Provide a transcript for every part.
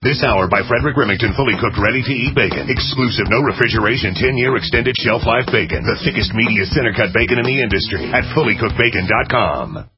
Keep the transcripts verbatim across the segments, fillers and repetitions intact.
This hour by Frederick Remington, fully cooked, ready-to-eat bacon. Exclusive, no refrigeration, ten-year extended shelf life bacon. The thickest, meatiest center-cut bacon in the industry at fully cooked bacon dot com.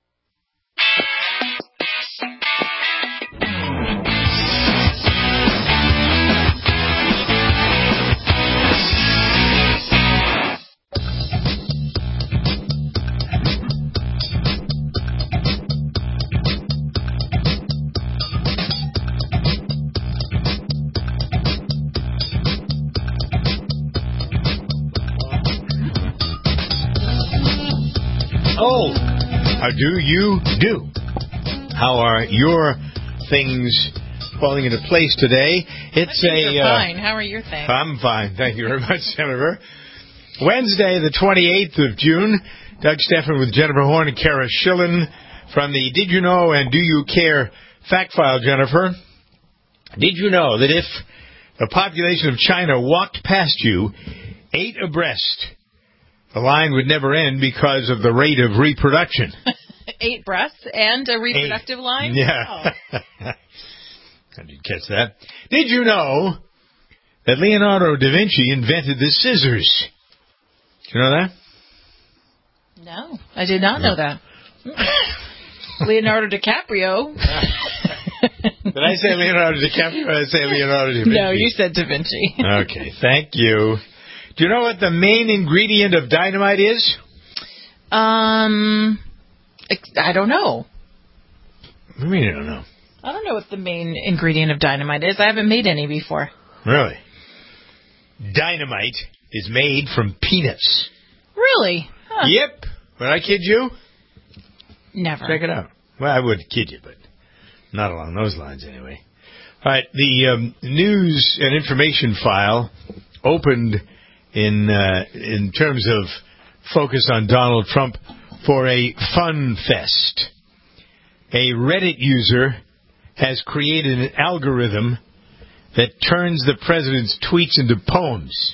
Oh, how do you do? How are your things falling into place today? It's a uh, fine. How are your things? I'm fine. Thank you very much, Jennifer. Wednesday, the twenty-eighth of June. Doug Steffen with Jennifer Horn and Kara Schillen from the Did You Know and Do You Care Fact File, Jennifer. Did you know that if the population of China walked past you, eight abreast, the line would never end because of the rate of reproduction? Eight breasts and a reproductive Eight. line? Yeah. Oh. How did you catch that? Did you know that Leonardo da Vinci invented the scissors? Do you know that? No, I did not know that. Leonardo DiCaprio. Did I say Leonardo DiCaprio or did I say Leonardo da Vinci? No, you said Da Vinci. Okay, thank you. Do you know what the main ingredient of dynamite is? Um, I don't know. What do you mean you don't know? I don't know what the main ingredient of dynamite is. I haven't made any before. Really? Dynamite is made from peanuts. Really? Huh. Yep. Would I kid you? Never. Check it out. Well, I would kid you, but not along those lines anyway. All right, the um, news and information file opened in uh, in terms of focus on Donald Trump for a fun fest. A Reddit user has created an algorithm that turns the president's tweets into poems.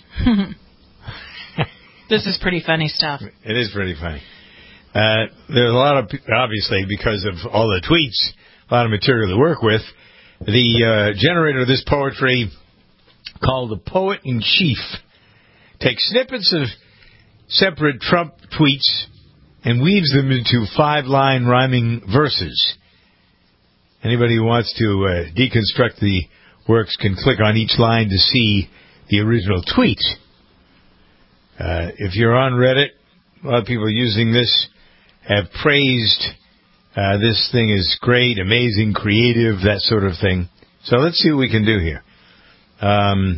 This is pretty funny stuff. It is pretty funny. Uh, there's a lot of, obviously, because of all the tweets, a lot of material to work with. The uh, generator of this poetry, called the Poet-in-Chief, takes snippets of separate Trump tweets and weaves them into five-line rhyming verses. Anybody who wants to uh, deconstruct the works can click on each line to see the original tweet. Uh, if you're on Reddit, a lot of people using this have praised uh, this thing is great, amazing, creative, that sort of thing. So let's see what we can do here. Um,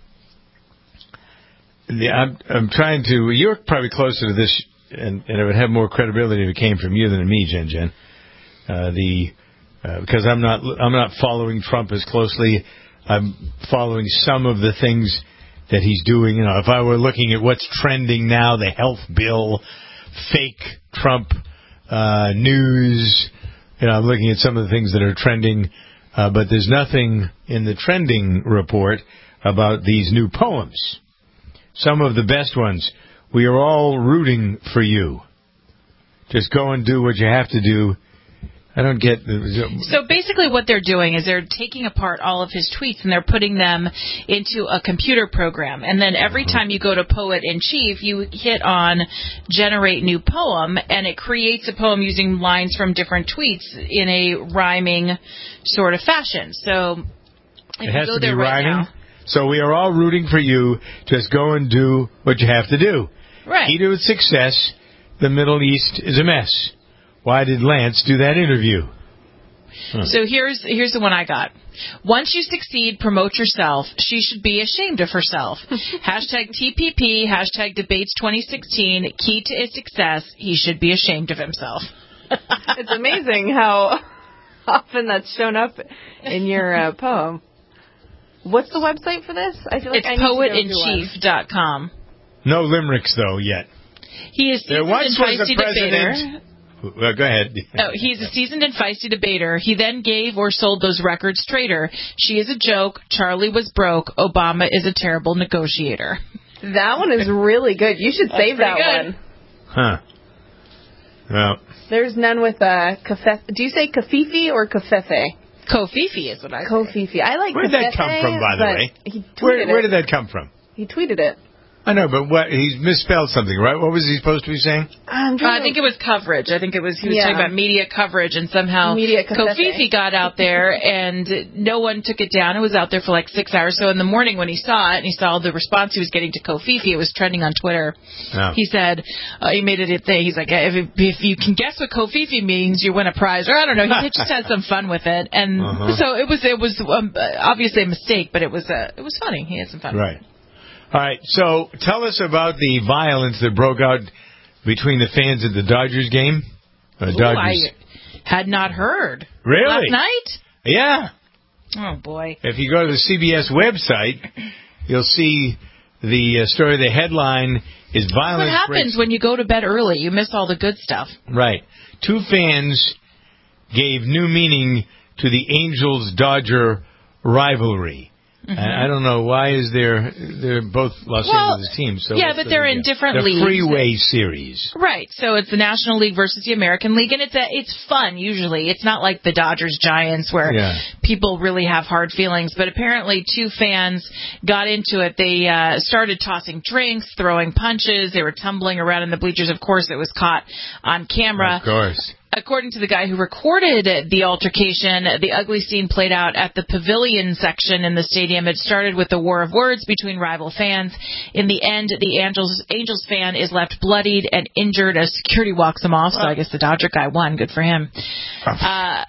the, I'm, I'm trying to... You're probably closer to this, and, and it would have more credibility if it came from you than me, Jen Jen. Uh, the uh, because I'm not I'm not following Trump as closely. I'm following some of the things that he's doing. You know, if I were looking at what's trending now, the health bill, fake Trump uh, news, you know, I'm looking at some of the things that are trending, uh, but there's nothing in the trending report about these new poems. Some of the best ones. We are all rooting for you. Just go and do what you have to do. I don't get... So basically what they're doing is they're taking apart all of his tweets and they're putting them into a computer program. And then every time you go to Poet-in-Chief, you hit on Generate New Poem, and it creates a poem using lines from different tweets in a rhyming sort of fashion. So if it has you go to there be right rhyming? now... So we are all rooting for you. Just go and do what you have to do. Right. Key to its success, the Middle East is a mess. Why did Lance do that interview? Huh. So here's here's the one I got. Once you succeed, promote yourself. She should be ashamed of herself. Hashtag T P P, hashtag debates twenty sixteen. Key to its success, he should be ashamed of himself. It's amazing how often that's shown up in your uh, poem. What's the website for this? I feel like it's I need poet in to go chief dot com. No limericks, though, yet. He is there once was a president... debater. Well, go ahead. Oh, he's a seasoned and feisty debater. He then gave or sold those records traitor. She is a joke. Charlie was broke. Obama is a terrible negotiator. That one is really good. You should That's save that good. one. Huh. Well. There's none with uh, kafef. Do you say kafifi or kafefe? Kofifi is what I Kofifi. I like Where did that Kofefe, come from, by the but way? He tweeted Where, where it. did that come from? He tweeted it. I know, but what, he's misspelled something, right? What was he supposed to be saying? I'm Uh, I think it was coverage. I think it was he was Yeah. talking about media coverage, and somehow Media Kofifi. Kofifi got out there, and no one took it down. It was out there for like six hours. So in the morning when he saw it, and he saw the response he was getting to Kofifi, it was trending on Twitter. Oh. He said uh, he made it a thing. He's like, if, if you can guess what Kofifi means, you win a prize. Or I don't know. He just had some fun with it, and Uh-huh. so it was it was um, obviously a mistake, but it was uh, it was funny. He had some fun. Right. All right, so tell us about the violence that broke out between the fans at the Dodgers game. Uh, Ooh, Dodgers. I had not heard. Really? Last night? Yeah. Oh, boy. If you go to the C B S website, you'll see the uh, story. The headline is violence. What happens breaks- when you go to bed early? You miss all the good stuff. Right. Two fans gave new meaning to the Angels-Dodger rivalry. Mm-hmm. I don't know why is there they're both Los Well, Angeles teams. So yeah, what's but the they're big in deal? different the leagues. Freeway series. Right. So it's the National League versus the American League, and it's a, it's fun usually. It's not like the Dodgers Giants where Yeah. people really have hard feelings. But apparently, two fans got into it. They uh, started tossing drinks, throwing punches. They were tumbling around in the bleachers. Of course, it was caught on camera. Of course. According to the guy who recorded the altercation, the ugly scene played out at the pavilion section in the stadium. It started with a war of words between rival fans. In the end, the Angels Angels fan is left bloodied and injured as security walks him off. So I guess the Dodger guy won. Good for him. Uh,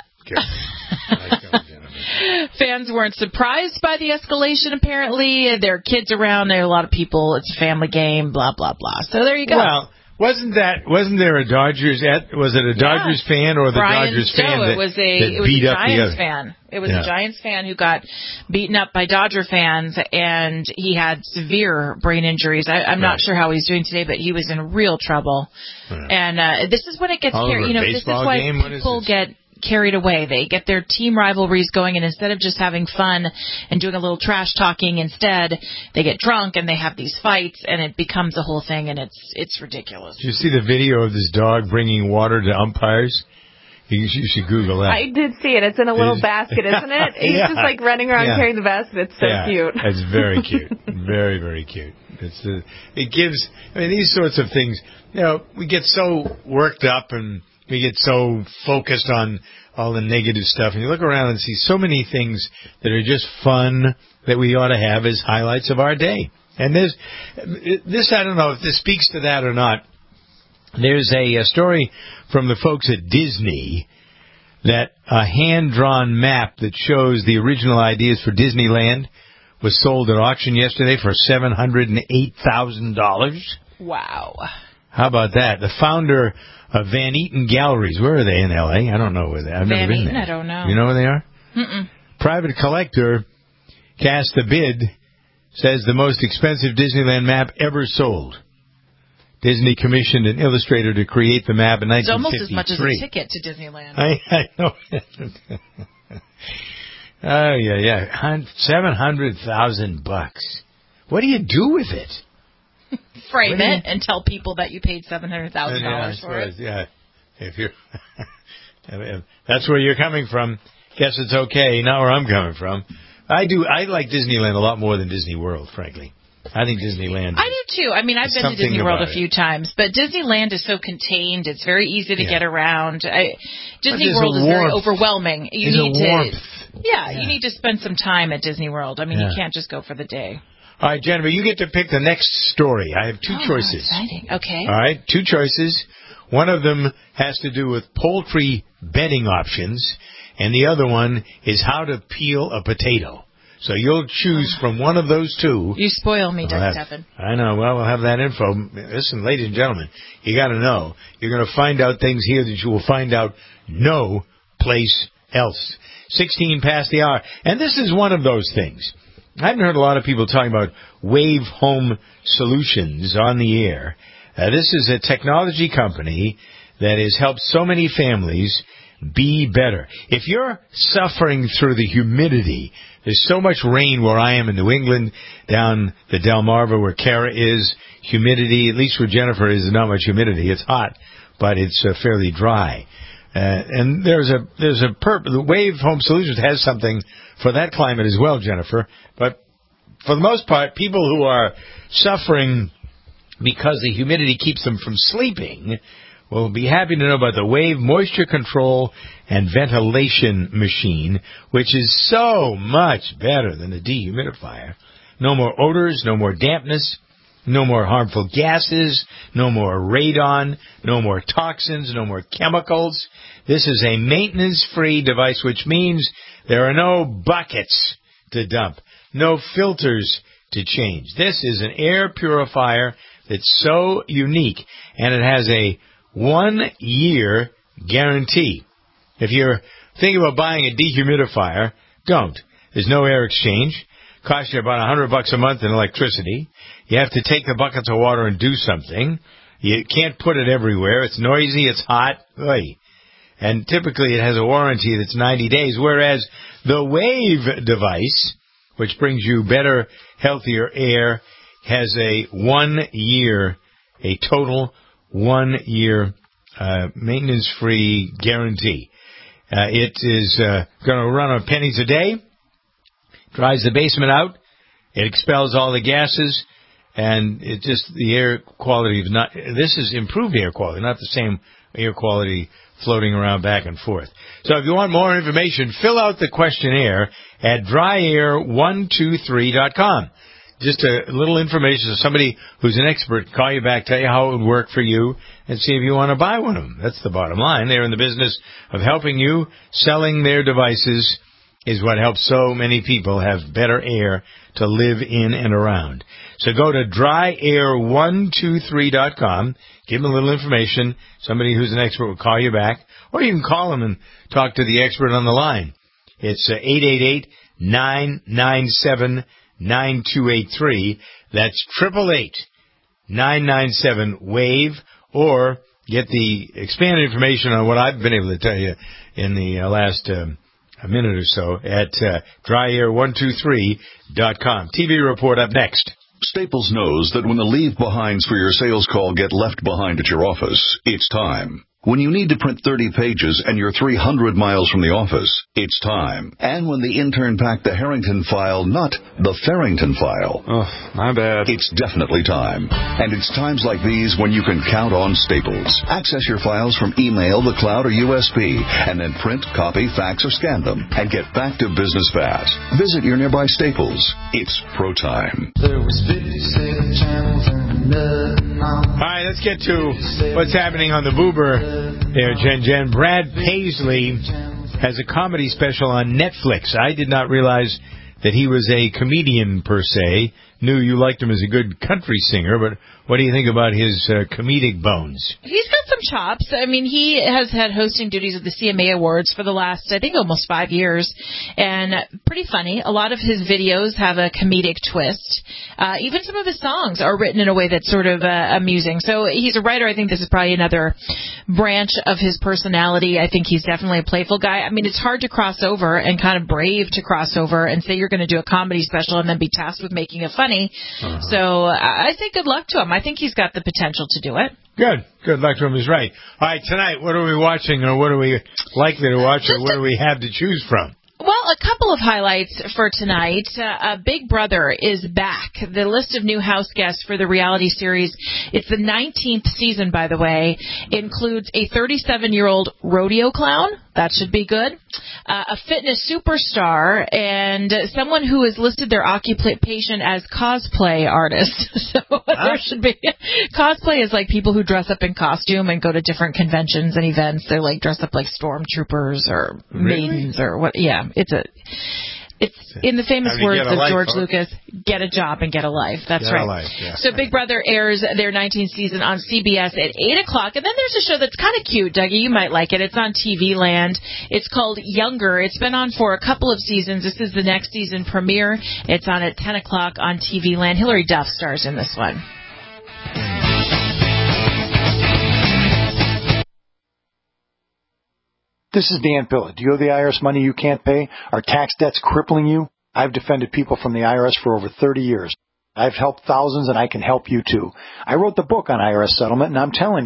fans weren't surprised by the escalation, apparently. There are kids around. There are a lot of people. It's a family game, blah, blah, blah. So there you go. Well, wasn't that wasn't there a Dodgers at was it a Dodgers Yeah. fan or the Brian Dodgers Stowe, fan that, it was a that it was beat a up the Giants other? fan. It was Yeah. a Giants fan who got beaten up by Dodger fans, and he had severe brain injuries. I, I'm Right. not sure how he's doing today, but he was in real trouble. Right. And uh, this is when it gets All over carried. a You know, this is baseball why game? What is people this? get carried away. They get their team rivalries going, and instead of just having fun and doing a little trash talking, instead they get drunk and they have these fights, and it becomes a whole thing, and it's it's ridiculous. Did you see the video of this dog bringing water to umpires? You, you should Google that. I did see it. It's in a little Is- basket, isn't it? He's Yeah. just like running around Yeah. carrying the basket. It's so yeah, cute. It's very cute. Very, very cute. It's uh, it gives. I mean, these sorts of things. You know, we get so worked up and we get so focused on all the negative stuff, and you look around and see so many things that are just fun that we ought to have as highlights of our day. And there's this. I don't know if this speaks to that or not. There's a, a story from the folks at Disney that a hand-drawn map that shows the original ideas for Disneyland was sold at auction yesterday for seven hundred eight thousand dollars. Wow. How about that? The founder of Van Eaton Galleries, where are they in L A? I don't know where they are. I've Van never been Eaton, there. I don't know. You know where they are? Mm-mm. Private collector cast the bid, says the most expensive Disneyland map ever sold. Disney commissioned an illustrator to create the map in It's nineteen almost fifty-three. as much as a ticket to Disneyland. I, I know. Oh yeah, yeah, seven hundred thousand bucks. What do you do with it? Frame What do you- it and tell people that you paid seven hundred thousand Yeah, I dollars for it. suppose, yeah, if you're, if that's where you're coming from. Guess it's okay. Not where I'm coming from. I do. I like Disneyland a lot more than Disney World, frankly. I think Disneyland. I do too. I mean, I've There's been to something Disney World a about few it. times, but Disneyland is so contained. It's very easy to Yeah. get around. I, Disney there's a World is very warmth. overwhelming. You There's a need to, warmth. Yeah, Yeah. you need to spend some time at Disney World. I mean, Yeah. you can't just go for the day. All right, Jennifer, you get to pick the next story. I have two Oh, choices. exciting. Okay. All right, two choices. One of them has to do with poultry bedding options, and the other one is how to peel a potato. So you'll choose from one of those two. You spoil me, Well, Doug that- Stephan. I know. Well, we'll have that info. Listen, ladies and gentlemen, you got to know. You're going to find out things here that you will find out no place else. sixteen past the hour. And this is one of those things. I haven't heard a lot of people talking about Wave Home Solutions on the air. Uh, this is a technology company that has helped so many families be better. If you're suffering through the humidity, there's so much rain where I am in New England, down the Delmarva where Kara is, humidity, at least where Jennifer is, not much humidity. It's hot, but it's uh, fairly dry. Uh, and there's a there's a perp. The Wave Home Solutions has something for that climate as well, Jennifer. But for the most part, people who are suffering because the humidity keeps them from sleeping will be happy to know about the Wave Moisture Control and Ventilation Machine, which is so much better than a dehumidifier. No more odors, no more dampness, no more harmful gases, no more radon, no more toxins, no more chemicals. This is a maintenance-free device, which means there are no buckets to dump, no filters to change. This is an air purifier that's so unique, and it has a one-year guarantee. If you're thinking about buying a dehumidifier, don't. There's no air exchange. Costs you about a hundred bucks a month in electricity. You have to take the buckets of water and do something. You can't put it everywhere. It's noisy. It's hot. Oy. And typically it has a warranty that's ninety days, whereas the Wave device, which brings you better, healthier air, has a one-year, a total one-year uh, maintenance-free guarantee. Uh, it is uh, going to run on pennies a day, dries the basement out, it expels all the gases, and it just, the air quality is not, this is improved air quality, not the same air quality floating around back and forth. So if you want more information, fill out the questionnaire at dry air one two three dot com. Just a little information so somebody who's an expert can call you back, tell you how it would work for you, and see if you want to buy one of them. That's the bottom line. They're in the business of helping you. Selling their devices is what helps so many people have better air to live in and around. So go to dry air one two three dot com, give them a little information. Somebody who's an expert will call you back, or you can call them and talk to the expert on the line. It's eight eight eight, nine nine seven, nine two eight three. That's eight eight eight, nine nine seven, WAVE, or get the expanded information on what I've been able to tell you in the uh, last um, a minute or so at uh, dry air one two three dot com. T V report up next. Staples knows that when the leave-behinds for your sales call get left behind at your office, it's time. When you need to print thirty pages and you're three hundred miles from the office, it's time. And when the intern packed the Harrington file, not the Farrington file. Oh, my bad. It's definitely time. And it's times like these when you can count on Staples. Access your files from email, the cloud, or U S B, and then print, copy, fax, or scan them, and get back to business fast. Visit your nearby Staples. It's pro time. There was fifty-seven channels and nothing on. All right, let's get to what's happening on the Boober there, Jen Jen. Brad Paisley has a comedy special on Netflix. I did not realize that he was a comedian per se. Knew you liked him as a good country singer, but what do you think about his uh, comedic bones? He's got some chops. I mean, he has had hosting duties at the C M A Awards for the last, I think, almost five years, and pretty funny. A lot of his videos have a comedic twist. Uh, even some of his songs are written in a way that's sort of uh, amusing. So he's a writer. I think this is probably another branch of his personality. I think he's definitely a playful guy. I mean, it's hard to cross over and kind of brave to cross over and say you're going to do a comedy special and then be tasked with making it funny. Uh-huh. So I think good luck to him. I think he's got the potential to do it. Good. Good luck to him is right. All right, tonight, what are we watching, or what are we likely to watch, or what do we have to choose from? Well, a couple of highlights for tonight. Uh, Big Brother is back. The list of new house guests for the reality series, it's the nineteenth season, by the way, includes a thirty-seven-year-old rodeo clown. That should be good. Uh, a fitness superstar, and someone who has listed their occupation as cosplay artist. So huh? There should be. Cosplay is like people who dress up in costume and go to different conventions and events. They're like dressed up like stormtroopers or really? maidens or what. Yeah. It's a, it's in the famous words of life, George huh? Lucas, get a job and get a life. That's get right. A life, yeah. So Big Brother airs their nineteenth season on C B S at eight o'clock. And then there's a show that's kind of cute, Dougie. You might like it. It's on T V Land. It's called Younger. It's been on for a couple of seasons. This is the next season premiere. It's on at ten o'clock on T V Land. Hilary Duff stars in this one. This is Dan Pilla. Do you owe the I R S money you can't pay? Are tax debts crippling you? I've defended people from the I R S for over thirty years. I've helped thousands, and I can help you too. I wrote the book on I R S settlement, and I'm telling you,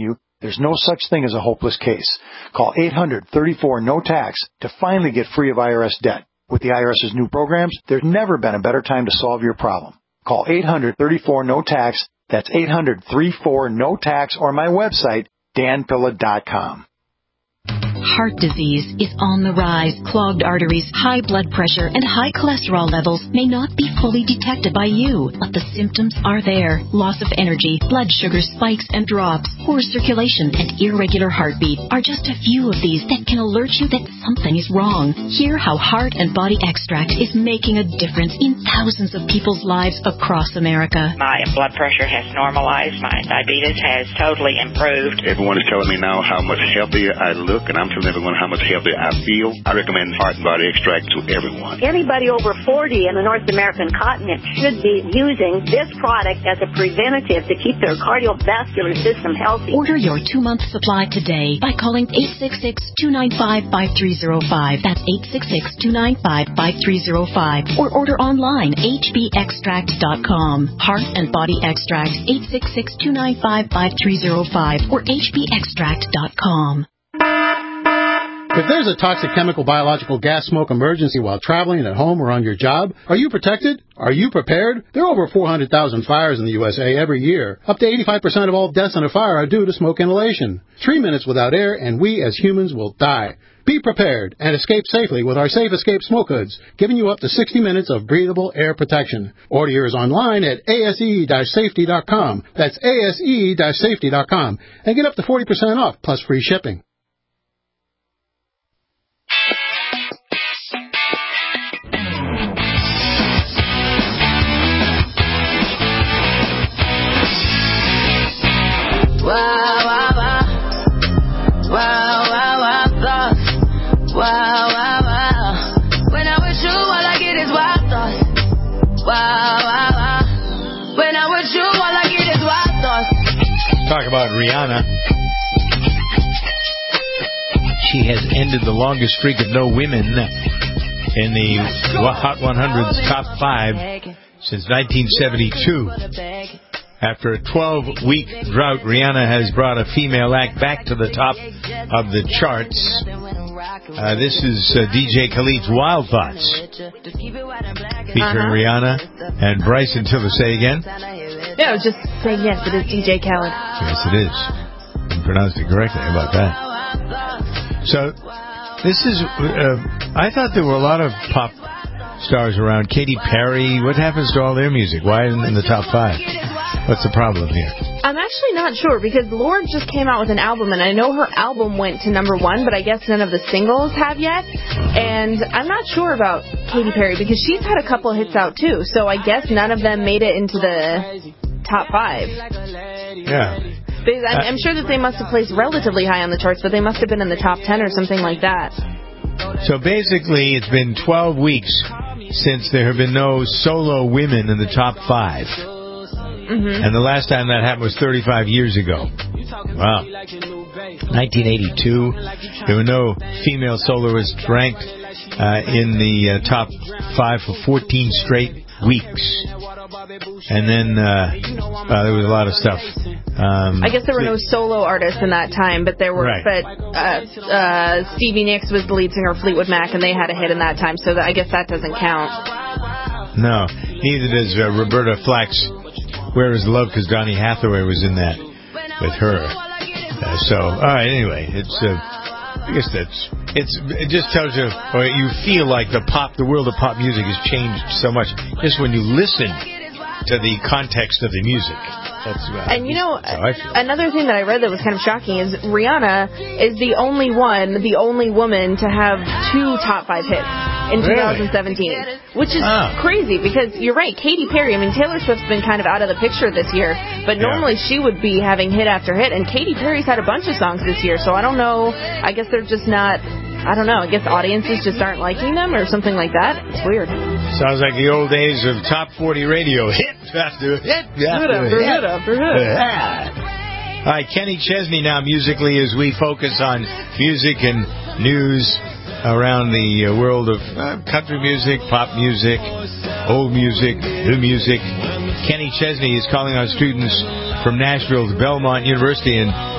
There's no such thing as a hopeless case. Call eight hundred, thirty-four, no tax to finally get free of I R S debt. With the IRS's new programs, there's never been a better time to solve your problem. Call eight hundred, thirty-four, no tax. That's eight hundred, thirty-four, no tax, or my website, dan pilla dot com. Heart disease is on the rise. Clogged arteries, high blood pressure, and high cholesterol levels may not be fully detected by you, but the symptoms are there. Loss of energy, blood sugar spikes and drops, poor circulation, and irregular heartbeat are just a few of these that can alert you that something is wrong. Hear how Heart and Body Extract is making a difference in thousands of people's lives across America. My blood pressure has normalized. My diabetes has totally improved. Everyone is telling me now how much healthier I look, and I'm telling everyone how much healthier I feel. I recommend Heart and Body Extract to everyone. Anybody over forty in the North American continent should be using this product as a preventative to keep their cardiovascular system healthy. Order your two-month supply today by calling eight six six, two nine five, five three zero five. That's eight six six, two nine five, five three zero five. Or order online, h b extract dot com. Heart and Body Extract, eight six six, two nine five, five three zero five or h b extract dot com. If there's a toxic chemical, biological, gas, smoke emergency while traveling at home or on your job, are you protected? Are you prepared? There are over four hundred thousand fires in the U S A every year. Up to eighty-five percent of all deaths in a fire are due to smoke inhalation. Three minutes without air and we as humans will die. Be prepared and escape safely with our Safe Escape Smoke Hoods, giving you up to sixty minutes of breathable air protection. Order yours online at a s e dash safety dot com. That's a s e dash safety dot com. And get up to forty percent off plus free shipping. Wow, wow, wow. Wow, wow, wow, thoughts. Wow, wow, wow. When I'm with you, all I get is wild thoughts. Wow, wow, wow. When I'm with you, all I get is wild thoughts. Talk about Rihanna. She has ended the longest streak of no women in the Hot one hundred's top five since nineteen seventy-two. After a twelve-week drought, Rihanna has brought a female act back to the top of the charts. Uh, this is uh, D J Khaled's Wild Thoughts, featuring uh-huh. Rihanna and Bryson Tiller. Say again? Yeah, I was just saying yes, it is D J Khaled. Yes, it is. You pronounced it correctly. How about that? So, this is... Uh, I thought there were a lot of pop stars around. Katy Perry. What happens to all their music? Why isn't it in the top five? What's the problem here? I'm actually not sure, because Lorde just came out with an album, and I know her album went to number one, but I guess none of the singles have yet. And I'm not sure about Katy Perry, because she's had a couple hits out, too. So I guess none of them made it into the top five. Yeah. They, I'm, I'm sure that they must have placed relatively high on the charts, but they must have been in the top ten or something like that. So basically, it's been twelve weeks since there have been no solo women in the top five. Mm-hmm. And the last time that happened was thirty-five years ago. Wow. nineteen eighty-two. There were no female soloists ranked uh, in the uh, top five for fourteen straight weeks. And then uh, uh, there was a lot of stuff. Um, I guess there were no solo artists in that time, but there were. Right. But uh, uh, Stevie Nicks was the lead singer of Fleetwood Mac, and they had a hit in that time, so that, I guess that doesn't count. No, neither does uh, Roberta Flack's Where Is Love, because Donny Hathaway was in that with her. Uh, so, all right, anyway, it's, uh, I guess that's, it's, it just tells you, or you feel like the pop, the world of pop music has changed so much just when you listen to the context of the music. That's, uh, and you know, another thing that I read that was kind of shocking is Rihanna is the only one, the only woman to have two top five hits in twenty seventeen, really? Which is oh. crazy, because you're right, Katy Perry, I mean, Taylor Swift's been kind of out of the picture this year, but normally yeah. she would be having hit after hit, and Katy Perry's had a bunch of songs this year, so I don't know, I guess they're just not, I don't know, I guess audiences just aren't liking them or something like that. It's weird. Sounds like the old days of top forty radio. Hit after hit after hit. hit, after hit. All right, Kenny Chesney now musically, as we focus on music and news around the uh, world of uh, country music, pop music, old music, new music. Kenny Chesney is calling on students from Nashville to Belmont University and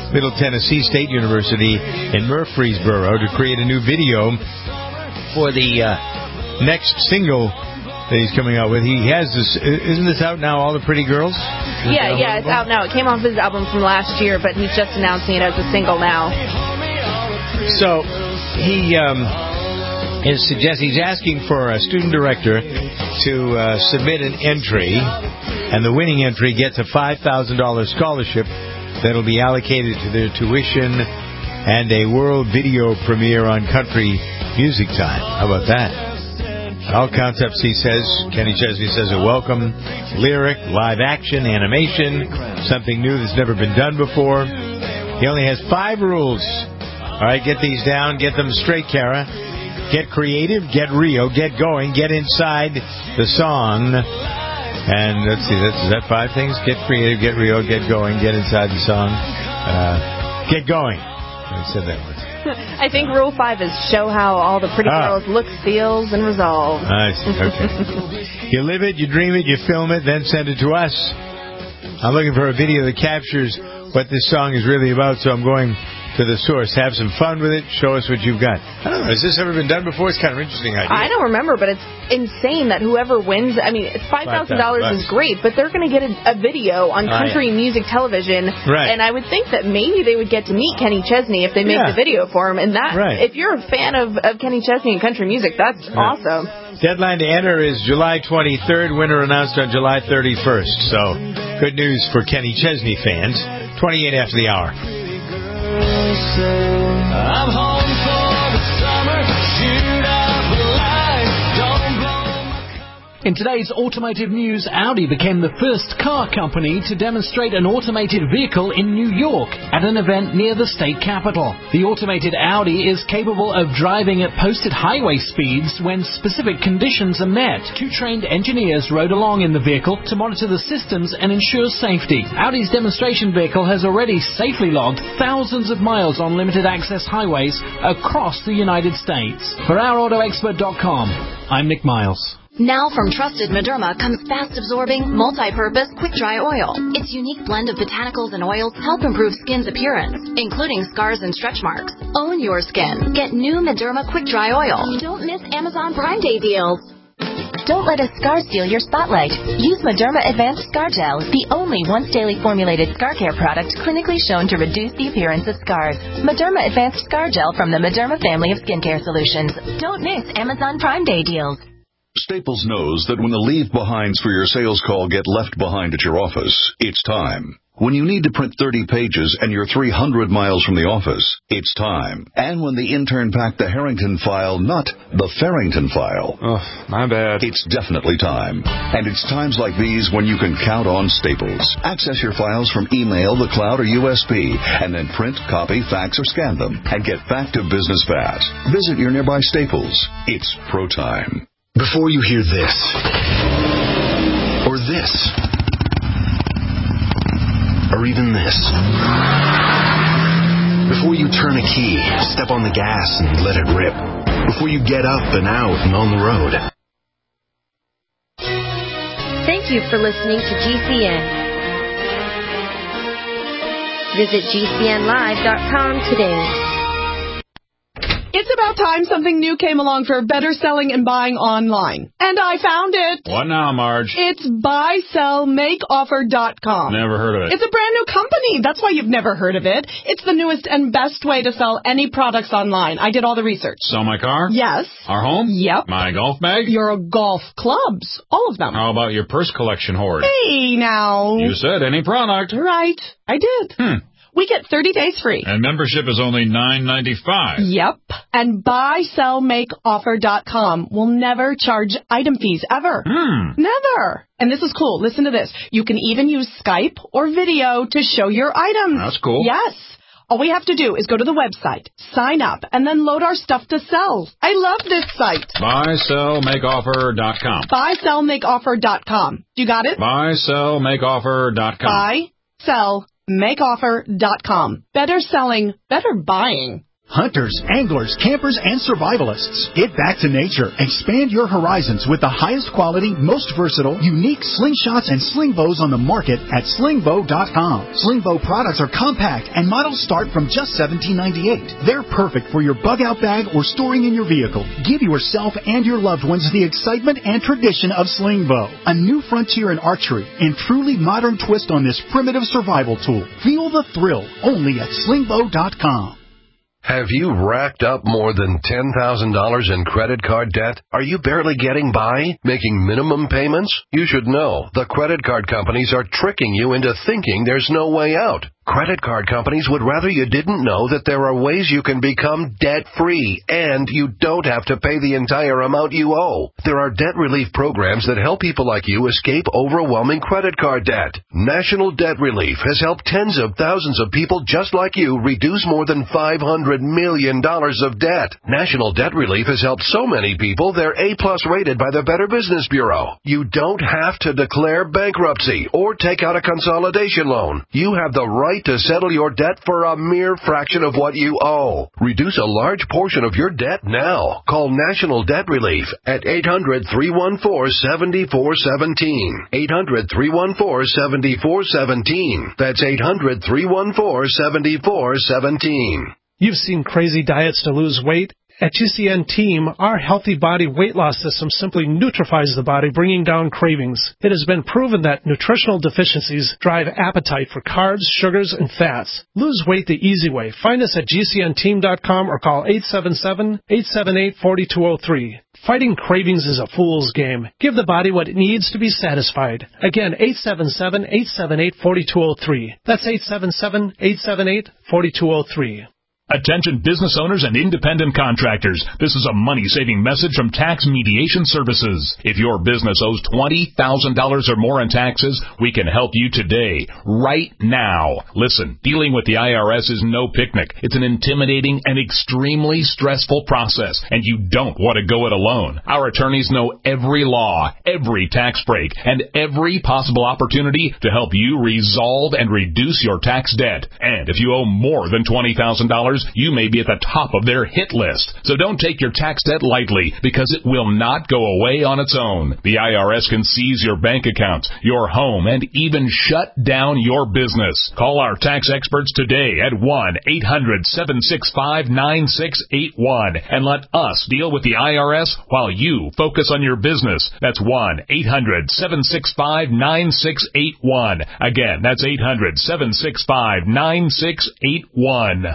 Middle Tennessee State University in Murfreesboro to create a new video for the uh, next single that he's coming out with. He has this, isn't this out now, All the Pretty Girls? Is yeah, yeah, it's out now. It came off his album from last year, but he's just announcing it as a single now. So, he um, is suggesting, he's asking for a student director to uh, submit an entry, and the winning entry gets a five thousand dollars scholarship that'll be allocated to their tuition and a world video premiere on Country Music Time. How about that? All concepts, he says, Kenny Chesney says, are welcome. Lyric, live action, animation, something new that's never been done before. He only has five rules. All right, get these down. Get them straight, Kara. Get creative, get real, get going, get inside the song. And let's see, that's, is that five things? Get creative, get real, get going, get inside the song. Uh, get going. I said that once. I think rule five is show how all the pretty ah. girls look, feels, and resolve. I see. Okay. You live it, you dream it, you film it, then send it to us. I'm looking for a video that captures what this song is really about, so I'm going to the source. Have some fun with it. Show us what you've got. I don't know. Has this ever been done before? It's kind of an interesting idea. I don't remember, but it's insane that whoever wins, I mean, five thousand dollars is great, but they're going to get a, a video on country oh, yeah. music television. Right. And I would think that maybe they would get to meet Kenny Chesney if they make yeah. the video for him. And that, right. if you're a fan of, of Kenny Chesney and country music, that's right. awesome. Deadline to enter is July twenty-third. Winner announced on July thirty-first. So, good news for Kenny Chesney fans. twenty-eight after the hour. I'm home for the summer, shoot out the lights, don't blow my... In today's automotive news, Audi became the first car company to demonstrate an automated vehicle in New York at an event near the state capitol. The automated Audi is capable of driving at posted highway speeds when specific conditions are met. Two trained engineers rode along in the vehicle to monitor the systems and ensure safety. Audi's demonstration vehicle has already safely logged thousands of miles on limited access highways across the United States. For our auto expert dot com, I'm Nick Miles. Now from trusted Mederma comes fast-absorbing, multi-purpose, quick-dry oil. Its unique blend of botanicals and oils help improve skin's appearance, including scars and stretch marks. Own your skin. Get new Mederma quick-dry oil. Don't miss Amazon Prime Day deals. Don't let a scar steal your spotlight. Use Mederma Advanced Scar Gel, the only once-daily formulated scar care product clinically shown to reduce the appearance of scars. Mederma Advanced Scar Gel from the Mederma family of skincare solutions. Don't miss Amazon Prime Day deals. Staples knows that when the leave-behinds for your sales call get left behind at your office, it's time. When you need to print thirty pages and you're three hundred miles from the office, it's time. And when the intern packed the Harrington file, not the Farrington file. Oh, my bad. It's definitely time. And it's times like these when you can count on Staples. Access your files from email, the cloud, or U S B, and then print, copy, fax, or scan them, and get back to business fast. Visit your nearby Staples. It's pro time. Before you hear this, or this, or even this, before you turn a key, step on the gas and let it rip, before you get up and out and on the road. Thank you for listening to G C N. Visit G C N live dot com today. It's about time something new came along for better selling and buying online. And I found it. What now, Marge? It's buy sell make offer dot com. Never heard of it. It's a brand new company. That's why you've never heard of it. It's the newest and best way to sell any products online. I did all the research. Sell my car? Yes. Our home? Yep. My golf bag? Your golf clubs. All of them. How about your purse collection hoard? Hey, now. You said any product. Right. I did. Hmm. We get thirty days free. And membership is only nine ninety-five. Yep. And buy sell make offer dot com will never charge item fees, ever. Hmm. Never. And this is cool. Listen to this. You can even use Skype or video to show your items. That's cool. Yes. All we have to do is go to the website, sign up, and then load our stuff to sell. I love this site. buy sell make offer dot com. buy sell make offer dot com. You got it? buy sell make offer dot com. buy sell make offer dot com. Better selling, better buying. Hunters, anglers, campers, and survivalists. Get back to nature. Expand your horizons with the highest quality, most versatile, unique slingshots and sling bows on the market at sling bow dot com. Sling bow products are compact and models start from just seventeen ninety-eight. They're perfect for your bug out bag or storing in your vehicle. Give yourself and your loved ones the excitement and tradition of sling bow. A new frontier in archery and truly modern twist on this primitive survival tool. Feel the thrill only at sling bow dot com. Have you racked up more than ten thousand dollars in credit card debt? Are you barely getting by, making minimum payments? You should know the credit card companies are tricking you into thinking there's no way out. Credit card companies would rather you didn't know that there are ways you can become debt-free, and you don't have to pay the entire amount you owe. There are debt relief programs that help people like you escape overwhelming credit card debt. National Debt Relief has helped tens of thousands of people just like you reduce more than five hundred million dollars of debt. National Debt Relief has helped so many people they're A-plus rated by the Better Business Bureau. You don't have to declare bankruptcy or take out a consolidation loan. You have the right to settle your debt for a mere fraction of what you owe. Reduce a large portion of your debt now. Call National Debt Relief at eight hundred, three one four, seven four one seven. eight hundred, three one four, seven four one seven. That's eight hundred, three one four, seven four one seven. You've seen crazy diets to lose weight. At G C N Team, our healthy body weight loss system simply neutralizes the body, bringing down cravings. It has been proven that nutritional deficiencies drive appetite for carbs, sugars, and fats. Lose weight the easy way. Find us at G C N team dot com or call eight seven seven, eight seven eight, four two zero three. Fighting cravings is a fool's game. Give the body what it needs to be satisfied. Again, eight seven seven, eight seven eight, four two zero three. That's eight seven seven, eight seven eight, four two zero three. Attention business owners and independent contractors. This is a money-saving message from Tax Mediation Services. If your business owes twenty thousand dollars or more in taxes, we can help you today, right now. Listen, dealing with the I R S is no picnic. It's an intimidating and extremely stressful process, and you don't want to go it alone. Our attorneys know every law, every tax break, and every possible opportunity to help you resolve and reduce your tax debt. And if you owe more than twenty thousand dollars, you may be at the top of their hit list. So don't take your tax debt lightly, because it will not go away on its own. The I R S can seize your bank accounts, your home, and even shut down your business. Call our tax experts today at one eight hundred, seven six five, nine six eight one and let us deal with the I R S while you focus on your business. That's one eight hundred, seven six five, nine six eight one. Again, that's eight hundred, seven six five, nine six eight one.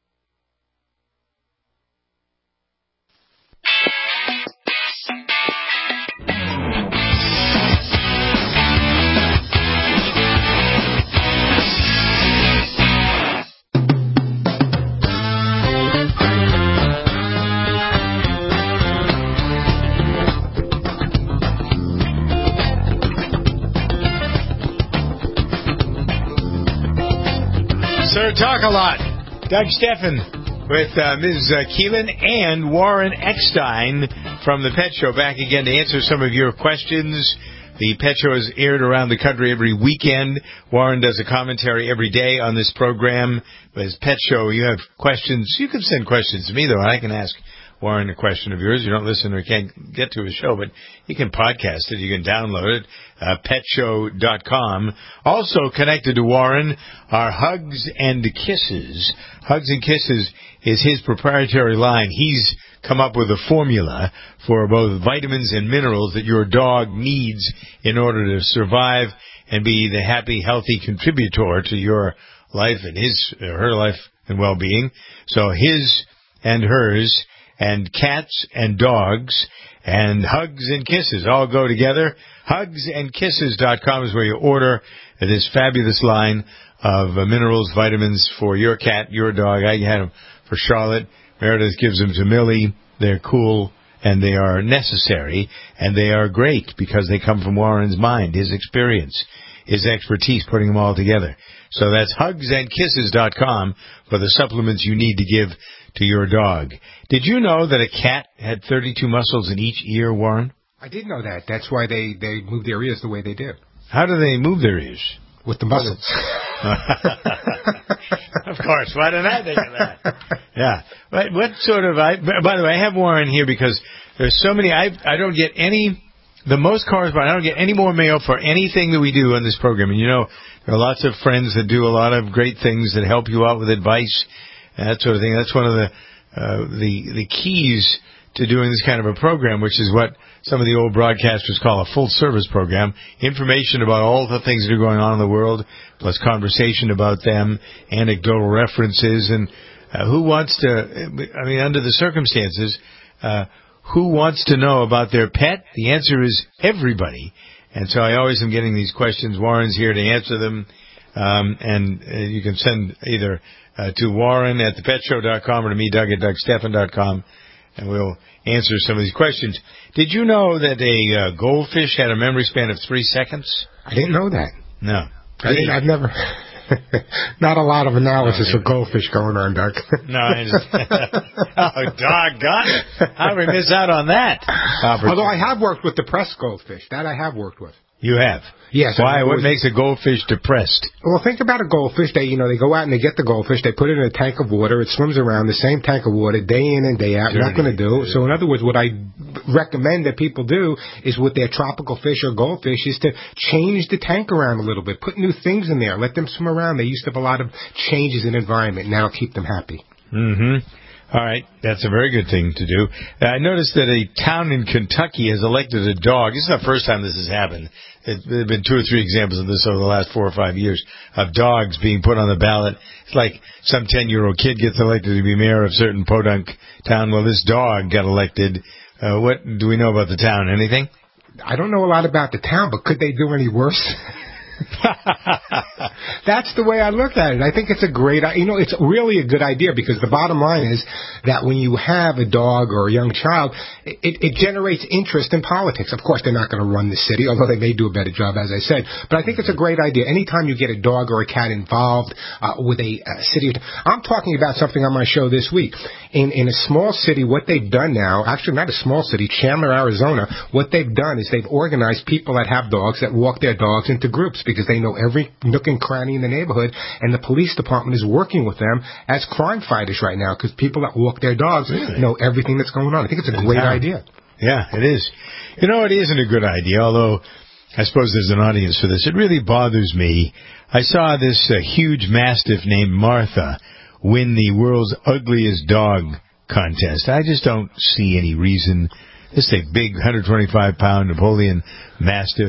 Sir Talk-A-Lot, Doug Steffen with uh, Miz Uh, Keelan and Warren Eckstein from The Pet Show back again to answer some of your questions. The Pet Show is aired around the country every weekend. Warren does a commentary every day on this program. As Pet Show, you have questions. You can send questions to me, though, and I can ask Warren a question of yours. You don't listen or can't get to his show, but you can podcast it. You can download it, uh, pet show dot com. Also connected to Warren are Hugs and Kisses. Hugs and Kisses is his proprietary line. He's come up with a formula for both vitamins and minerals that your dog needs in order to survive and be the happy, healthy contributor to your life and his, or her life and well-being. So his and hers and cats and dogs and Hugs and Kisses all go together. hugs and kisses dot com is where you order this fabulous line of uh, minerals, vitamins for your cat, your dog. I had them for Charlotte. Meredith gives them to Millie. They're cool and they are necessary and they are great because they come from Warren's mind, his experience, his expertise putting them all together. So that's hugs and kisses dot com for the supplements you need to give to your dog. Did you know that a cat had thirty-two muscles in each ear, Warren? I did know that. That's why they, they move their ears the way they do. How do they move their ears? with the muscles. Of course. Why didn't I think of that? Yeah. What, what sort of... I, by the way, I have Warren here because there's so many... I I don't get any... The most correspondence... I don't get any more mail for anything that we do on this program. And, you know, there are lots of friends that do a lot of great things that help you out with advice and that sort of thing. That's one of the uh, the the keys to doing this kind of a program, which is what some of the old broadcasters call a full-service program. Information about all the things that are going on in the world, plus conversation about them, anecdotal references, and uh, who wants to, I mean, under the circumstances, uh, who wants to know about their pet? The answer is everybody. And so I always am getting these questions. Warren's here to answer them. Um, and uh, you can send either uh, to Warren at the pet show dot com or to me, Doug at Doug Stephan dot com. And we'll answer some of these questions. Did you know that a uh, goldfish had a memory span of three seconds? I didn't know that. No. I didn't, I've never... Not a lot of analysis no, of goldfish going on, Doug. No, I understand. Oh, doggone it. How did we miss out on that? Although I have worked with depressed goldfish. That I have worked with. You have? Yes. Why? What makes a goldfish depressed? Well, think about a goldfish. They, you know, they go out and they get the goldfish. They put it in a tank of water. It swims around the same tank of water day in and day out. Not going to do. So, in other words, what I recommend that people do is with their tropical fish or goldfish is to change the tank around a little bit. Put new things in there. Let them swim around. They used to have a lot of changes in environment. Now keep them happy. Mm-hmm. All right. That's a very good thing to do. I noticed that a town in Kentucky has elected a dog. This is the first time this has happened. There have been two or three examples of this over the last four or five years of dogs being put on the ballot. It's like some ten-year-old kid gets elected to be mayor of certain podunk town. Well, this dog got elected. Uh, what do we know about the town? Anything? I don't know a lot about the town, but could they do any worse? That's the way I look at it. I think it's a great, you know, it's really a good idea because the bottom line is that when you have a dog or a young child, it, it generates interest in politics. Of course, they're not going to run the city, although they may do a better job, as I said. But I think it's a great idea. Anytime you get a dog or a cat involved uh, with a uh, city, I'm talking about something on my show this week. In, in a small city, what they've done now, actually not a small city, Chandler, Arizona, what they've done is they've organized people that have dogs that walk their dogs into groups, because they know every nook and cranny in the neighborhood, and the police department is working with them as crime fighters right now, because people that walk their dogs really? know everything that's going on. I think it's a great yeah. idea. Yeah, it is. You know, it isn't a good idea, although I suppose there's an audience for this. It really bothers me. I saw this uh, huge mastiff named Martha win the world's ugliest dog contest. I just don't see any reason. This is a big one hundred twenty-five pound Napoleon Mastiff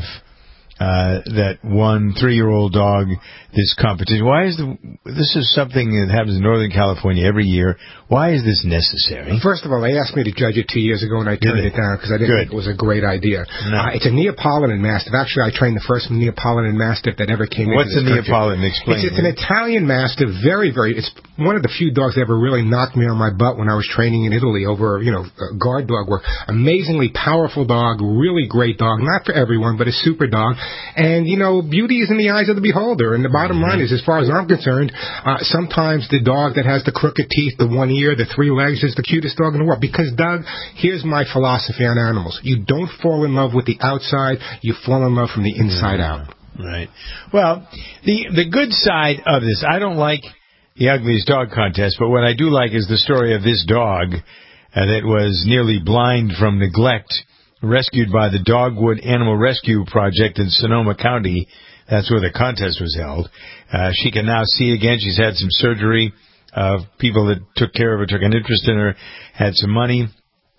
uh, that won three-year-old dog this competition. Why is the, this is something that happens in Northern California every year. Why is this necessary? First of all, they asked me to judge it two years ago, and I turned it down because I didn't Good. think it was a great idea. No. Uh, it's a Neapolitan Mastiff. Actually, I trained the first Neapolitan Mastiff that ever came What's into this What's a Neapolitan? Explain. It's, it's an Italian Mastiff. Very, very. It's one of the few dogs that ever really knocked me on my butt when I was training in Italy over, you know, guard dog work. Amazingly powerful dog, really great dog. Not for everyone, but a super dog. And, you know, beauty is in the eyes of the beholder. And the bottom line is, as far as I'm concerned, uh, sometimes the dog that has the crooked teeth, the one ear, the three legs is the cutest dog in the world. Because, Doug, here's my philosophy on animals. You don't fall in love with the outside. You fall in love from the inside out. Right. Well, the the good side of this, I don't like the ugliest dog contest, but what I do like is the story of this dog uh, that was nearly blind from neglect, rescued by the Dogwood Animal Rescue Project in Sonoma County. That's where the contest was held. Uh, she can now see again. She's had some surgery. Uh, people that took care of her, took an interest in her, had some money.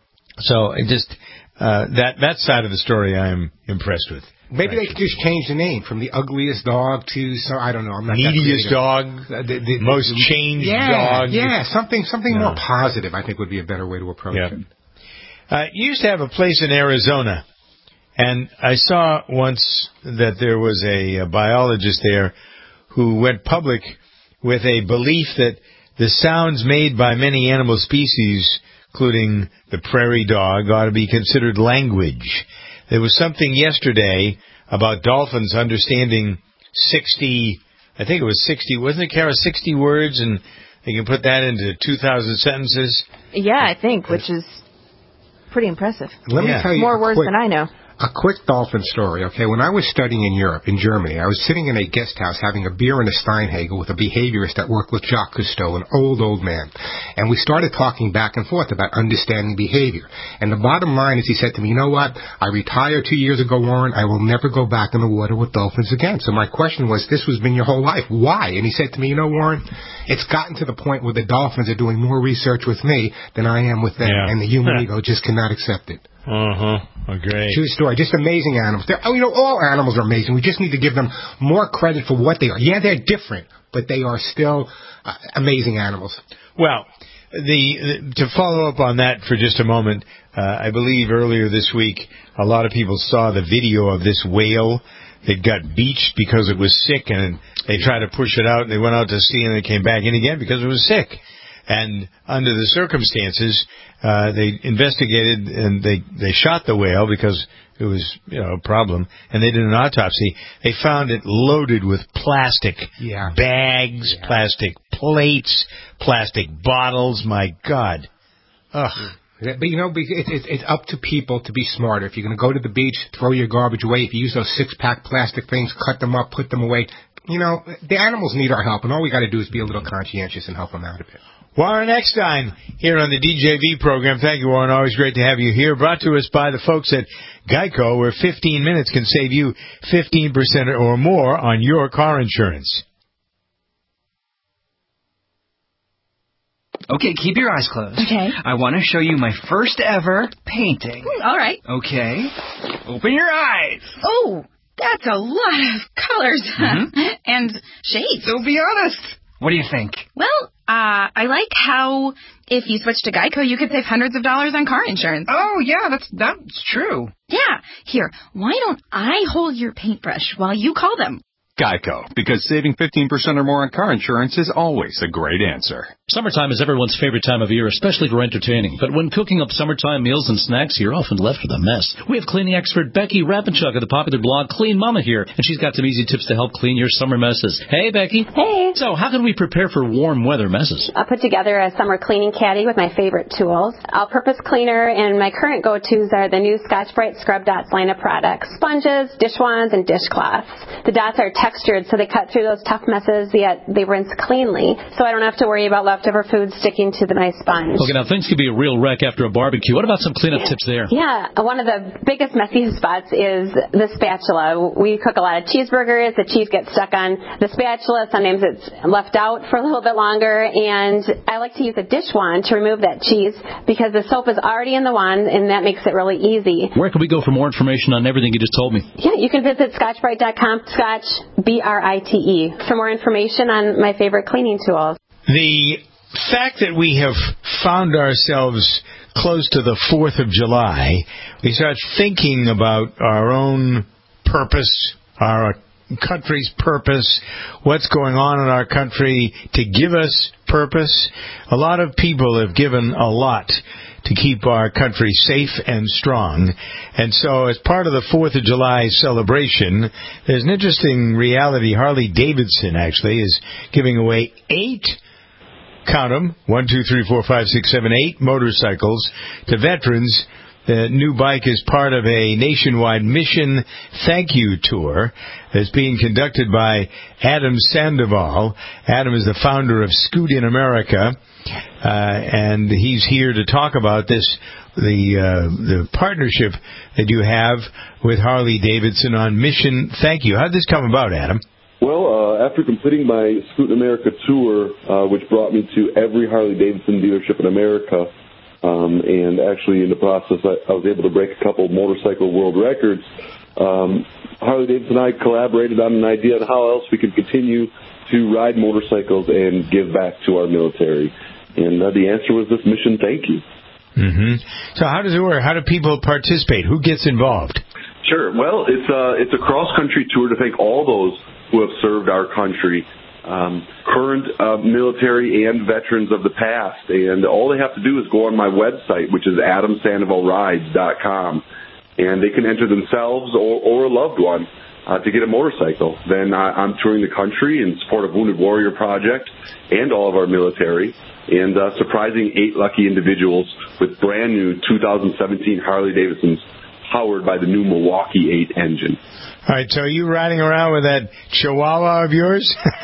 So it just uh, that that side of the story I'm impressed with. Maybe they could just change the name from the ugliest dog to, so I don't know. I'm not neediest dog, uh, the, the, most the, changed yeah, dog. Yeah, something something no. more positive, I think, would be a better way to approach yep. it. Uh, you used to have a place in Arizona, and I saw once that there was a, a biologist there who went public with a belief that the sounds made by many animal species, including the prairie dog, ought to be considered language. There was something yesterday about dolphins understanding sixty, I think it was sixty, wasn't it, Kara, sixty words, and they can put that into two thousand sentences? Yeah, I think, which is pretty impressive. Let me yeah. tell you more words quick, than I know. A quick dolphin story, okay? When I was studying in Europe, in Germany, I was sitting in a guest house having a beer and a Steinhagel with a behaviorist that worked with Jacques Cousteau, an old, old man. And we started talking back and forth about understanding behavior. And the bottom line is he said to me, you know what? I retired two years ago, Warren. I will never go back in the water with dolphins again. So my question was, this has been your whole life. Why? And he said to me, you know, Warren, it's gotten to the point where the dolphins are doing more research with me than I am with them. Yeah. And the human ego just cannot accept it. Uh-huh. Great. True story. Just amazing animals. They're, you know, all animals are amazing. We just need to give them more credit for what they are. Yeah, they're different, but they are still uh, amazing animals. Well, the, the to follow up on that for just a moment, uh, I believe earlier this week a lot of people saw the video of this whale that got beached because it was sick, and they tried to push it out, and they went out to sea, and they came back in again because it was sick. And under the circumstances, uh, they investigated and they, they shot the whale because it was, you know, a problem. And they did an autopsy. They found it loaded with plastic yeah. bags, yeah. plastic plates, plastic bottles. My God. Ugh. But, you know, it's, it's, it's up to people to be smarter. If you're going to go to the beach, throw your garbage away. If you use those six-pack plastic things, cut them up, put them away. You know, the animals need our help, and all we got to do is be a little conscientious and help them out a bit. Warren Eckstein here on the D J V program. Thank you, Warren. Always great to have you here. Brought to us by the folks at Geico, where fifteen minutes can save you fifteen percent or more on your car insurance. Okay, keep your eyes closed. Okay. I want to show you my first ever painting. Mm, all right. Okay. Open your eyes. Oh, that's a lot of colors mm-hmm. and shades. So be honest. What do you think? Well, uh, I like how if you switch to Geico, you could save hundreds of dollars on car insurance. Oh, yeah, that's that's true. Yeah. Here, why don't I hold your paintbrush while you call them? Geico, because saving fifteen percent or more on car insurance is always a great answer. Summertime is everyone's favorite time of year, especially for entertaining. But when cooking up summertime meals and snacks, you're often left with a mess. We have cleaning expert Becky Rapichuk of the popular blog Clean Mama here, and she's got some easy tips to help clean your summer messes. Hey, Becky. Hey. So how can we prepare for warm weather messes? I put together a summer cleaning caddy with my favorite tools, all-purpose cleaner, and my current go-tos are the new Scotch-Brite Scrub Dots line of products, sponges, dish wands, and dishcloths. The dots are textured, so they cut through those tough messes, yet they rinse cleanly, so I don't have to worry about leftover food sticking to the nice sponge. Okay, now things can be a real wreck after a barbecue. What about some cleanup tips there? Yeah, one of the biggest messy spots is the spatula. We cook a lot of cheeseburgers. The cheese gets stuck on the spatula. Sometimes it's left out for a little bit longer, and I like to use a dish wand to remove that cheese because the soap is already in the wand, and that makes it really easy. Where can we go for more information on everything you just told me? Yeah, you can visit Scotch Brite dot com, Scotch, B R I T E, for more information on my favorite cleaning tools. The fact that we have found ourselves close to the fourth of July, we start thinking about our own purpose, our country's purpose, what's going on in our country to give us purpose. A lot of people have given a lot to keep our country safe and strong. And so as part of the fourth of July celebration, there's an interesting reality. Harley Davidson actually is giving away eight, count them, one, two, three, four, five, six, seven, eight motorcycles to veterans. The new bike is part of a nationwide mission thank you tour that's being conducted by Adam Sandoval. Adam is the founder of Scoot in America, uh, and he's here to talk about this, the uh, the partnership that you have with Harley Davidson on Mission Thank You. How did this come about, Adam? Well, uh, after completing my Scoot in America tour, uh, which brought me to every Harley Davidson dealership in America, Um, and actually in the process, I, I was able to break a couple motorcycle world records. Um, Harley Davidson and I collaborated on an idea on how else we could continue to ride motorcycles and give back to our military. And uh, the answer was this Mission Thank You. Mm-hmm. So how does it work? How do people participate? Who gets involved? Sure. Well, it's a, it's a cross-country tour to thank all those who have served our country. Um, current uh, military and veterans of the past, and all they have to do is go on my website, which is adam sandoval rides dot com, and they can enter themselves or, or a loved one uh, to get a motorcycle. Then I, I'm touring the country in support of Wounded Warrior Project and all of our military, and uh, surprising eight lucky individuals with brand new two thousand seventeen Harley Davidsons powered by the new Milwaukee eight engine. All right, so are you riding around with that Chihuahua of yours?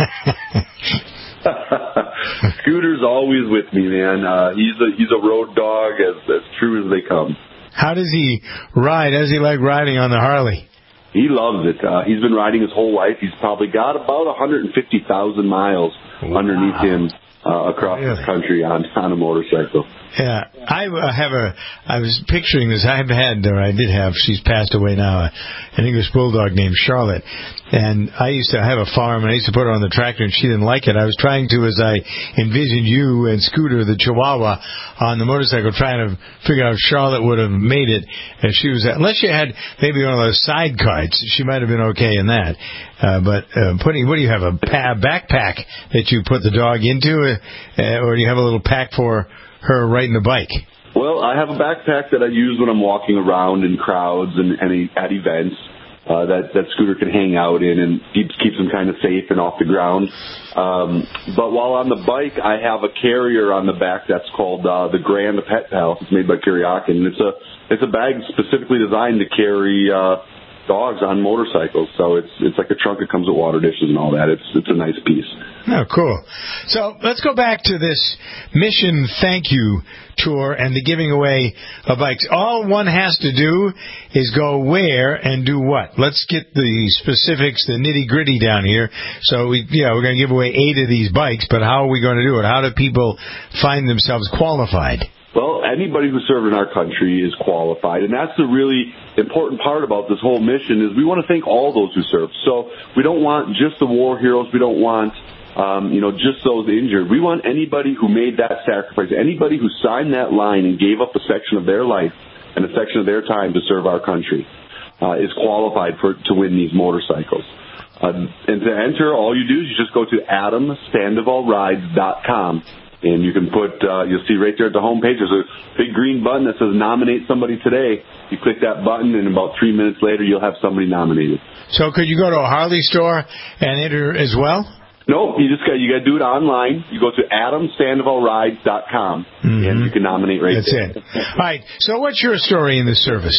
Scooter's always with me, man. Uh, he's a he's a road dog as as true as they come. How does he ride? How does he like riding on the Harley? He loves it. Uh, he's been riding his whole life. He's probably got about one hundred fifty thousand miles wow. underneath him uh, across really? the country on, on a motorcycle. Yeah, I uh, have a. I was picturing this. I've had, or I did have. She's passed away now. An English bulldog named Charlotte, and I used to have a farm, and I used to put her on the tractor, and she didn't like it. I was trying to, as I envisioned you and Scooter, the Chihuahua, on the motorcycle, trying to figure out if Charlotte would have made it. And she was, unless you had maybe one of those side carts, she might have been okay in that. Uh, but uh, putting, what do you have, a pa- backpack that you put the dog into, uh, or do you have a little pack for her riding the bike? Well, I have a backpack that I use when I'm walking around in crowds and, and at events uh, that, that Scooter can hang out in and keeps keeps him kind of safe and off the ground. Um, but while on the bike, I have a carrier on the back that's called uh, the Grand Pet Pal. It's made by Kuryakin. It's a it's a bag specifically designed to carry uh, dogs on motorcycles. So it's it's like a trunk that comes with water dishes and all that. It's it's a nice piece. Oh, cool. So let's go back to this Mission Thank You tour and the giving away of bikes. All one has to do is go where and do what? Let's get the specifics, the nitty-gritty down here. So, we, yeah, we're going to give away eight of these bikes, but how are we going to do it? How do people find themselves qualified? Well, anybody who served in our country is qualified, and that's the really important part about this whole mission is we want to thank all those who served. So we don't want just the war heroes. We don't want Um, you know, just those injured. We want anybody who made that sacrifice, anybody who signed that line and gave up a section of their life and a section of their time to serve our country uh, is qualified for to win these motorcycles. Uh, and to enter, all you do is you just go to adam sandoval rides dot com, and you can put, uh, you'll see right there at the homepage, there's a big green button that says nominate somebody today. You click that button, and about three minutes later, you'll have somebody nominated. So could you go to a Harley store and enter as well? No, you just got you got to do it online. You go to adam sandoval rides dot com, mm-hmm. and you can nominate right That's there. That's it. All right. So, what's your story in the service?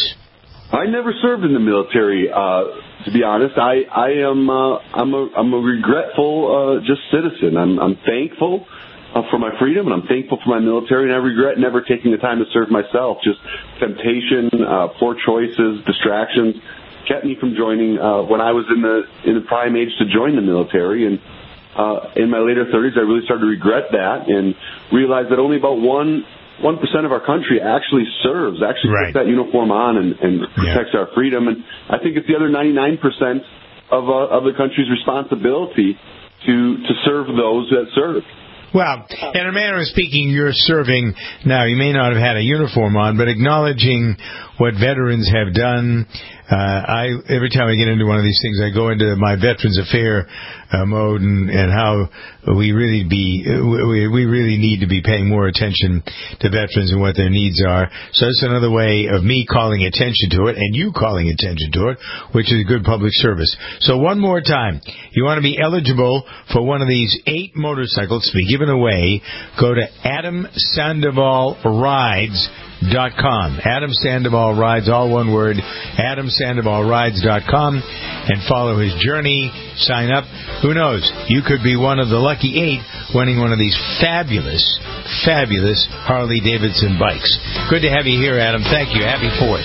I never served in the military. Uh, to be honest, I I am uh, I'm a I'm a regretful uh, just citizen. I'm I'm thankful uh, for my freedom, and I'm thankful for my military, and I regret never taking the time to serve myself. Just temptation, uh, poor choices, distractions kept me from joining uh, when I was in the in the prime age to join the military. And Uh, in my later thirties, I really started to regret that and realized that only about one one percent of our country actually serves, actually right. puts that uniform on and, and protects yeah. our freedom. And I think it's the other ninety-nine percent of uh, of the country's responsibility to to serve those that serve. Well, in a manner of speaking, you're serving now. You may not have had a uniform on, but acknowledging what veterans have done. Uh, I every time I get into one of these things, I go into my Veterans Affair uh, mode and, and how we really be we, we really need to be paying more attention to veterans and what their needs are. So it's another way of me calling attention to it and you calling attention to it, which is good public service. So one more time, you want to be eligible for one of these eight motorcycles to be given away, go to adam sandoval rides dot com. Adam Sandoval Rides, all one word, adam sandoval rides dot com, and follow his journey. Sign up. Who knows? You could be one of the lucky eight winning one of these fabulous, fabulous Harley-Davidson bikes. Good to have you here, Adam. Thank you. Happy Fourth.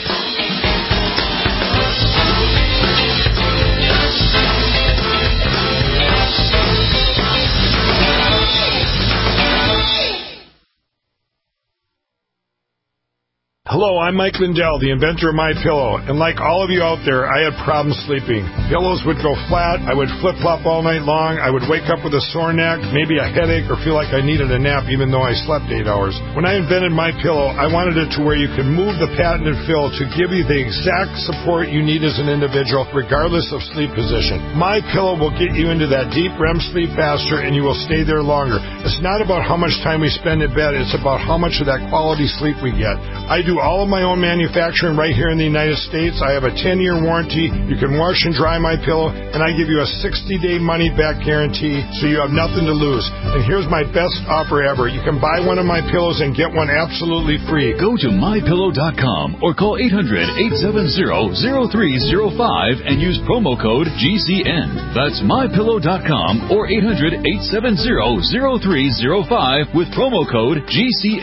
Hello, I'm Mike Lindell, the inventor of MyPillow, and like all of you out there, I had problems sleeping. Pillows would go flat, I would flip-flop all night long, I would wake up with a sore neck, maybe a headache, or feel like I needed a nap even though I slept eight hours. When I invented MyPillow, I wanted it to where you could move the patented fill to give you the exact support you need as an individual, regardless of sleep position. MyPillow will get you into that deep R E M sleep faster, and you will stay there longer. It's not about how much time we spend in bed, it's about how much of that quality sleep we get. I do all all of my own manufacturing right here in the United States. I have a ten-year warranty. You can wash and dry my pillow, and I give you a sixty-day money-back guarantee, so you have nothing to lose. And here's my best offer ever. You can buy one of my pillows and get one absolutely free. Go to my pillow dot com or call eight hundred, eight seven zero, zero three zero five and use promo code G C N. That's my pillow dot com or eight hundred, eight seven zero, zero three zero five with promo code G C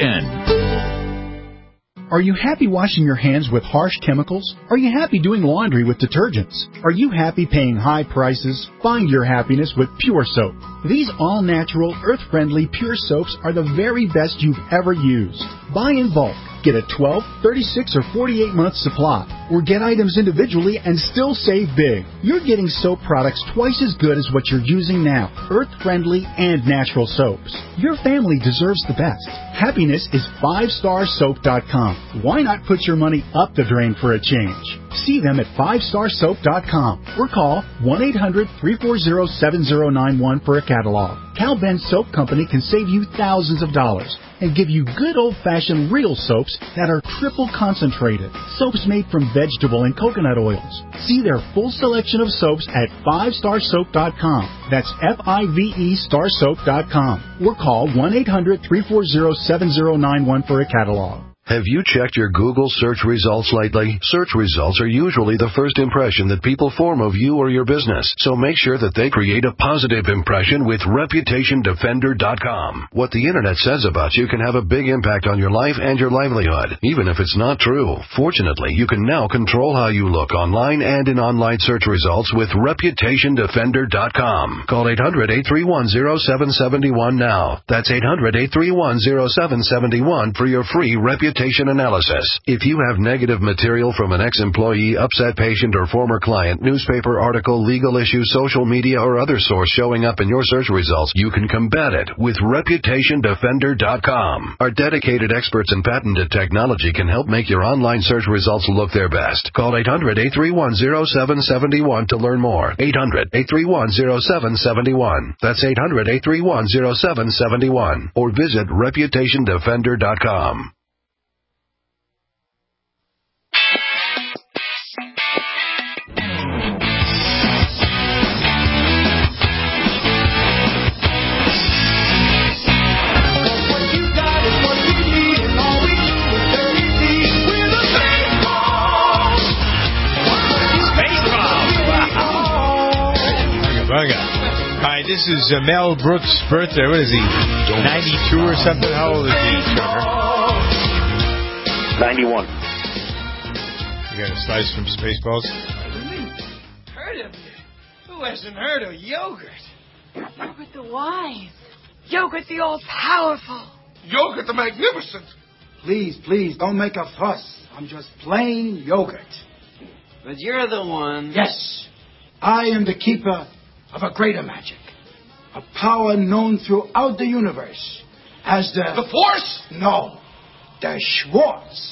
N. Are you happy washing your hands with harsh chemicals? Are you happy doing laundry with detergents? Are you happy paying high prices? Find your happiness with Pure Soap. These all-natural, earth-friendly Pure Soaps are the very best you've ever used. Buy in bulk. Get a twelve, thirty-six, or forty-eight month supply. Or get items individually and still save big. You're getting soap products twice as good as what you're using now. Earth-friendly and natural soaps. Your family deserves the best. Happiness is five star soap dot com. Why not put your money up the drain for a change? See them at five star soap dot com or call one eight hundred, three four zero, seven zero nine one for a catalog. Cal Ben Soap Company can save you thousands of dollars and give you good old-fashioned real soaps that are triple concentrated. Soaps made from vegetable and coconut oils. See their full selection of soaps at five star soap dot com. That's F I V E star soap dot com. Or call one eight hundred, three four zero, seven zero nine one for a catalog. Have you checked your Google search results lately? Search results are usually the first impression that people form of you or your business, so make sure that they create a positive impression with reputation defender dot com. What the Internet says about you can have a big impact on your life and your livelihood, even if it's not true. Fortunately, you can now control how you look online and in online search results with reputation defender dot com. Call eight hundred, eight three one, zero seven seven one now. That's eight hundred, eight three one, zero seven seven one for your free reputation analysis. If you have negative material from an ex-employee, upset patient, or former client, newspaper article, legal issue, social media, or other source showing up in your search results, you can combat it with reputation defender dot com. Our dedicated experts in patented technology can help make your online search results look their best. Call eight hundred, eight three one, zero seven seven one to learn more. eight hundred, eight three one, zero seven seven one. That's eight hundred, eight three one, zero seven seven one. Or visit reputation defender dot com. Hi, this is uh, Mel Brooks' birthday. What is he? ninety-two or something? How old is he, Chucker? ninety-one. You got a slice from Spaceballs? Heard of you? Who hasn't heard of yogurt? Yogurt the wise. Yogurt the all-powerful. Yogurt the magnificent. Please, please, don't make a fuss. I'm just plain yogurt. But you're the one. Yes. I am the keeper of a greater magic. A power known throughout the universe as the... The Force? No. The Schwartz.